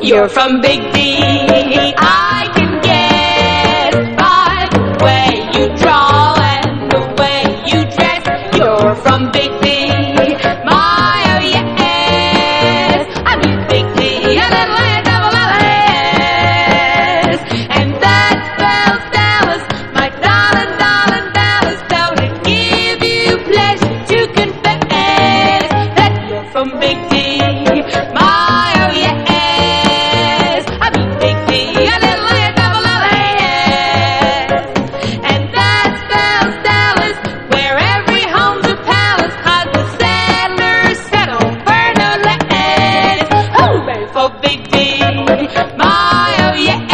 You're from Big D. I can guess by the way you draw and the way you dress. You're from Big D. My, oh yes, I mean Big D. A little A, double L, S. And that spells Dallas, my darling, darling Dallas. Spelled to give you pleasure to confess that you're from Big D. My, oh yes. For Big D, my, oh yeah.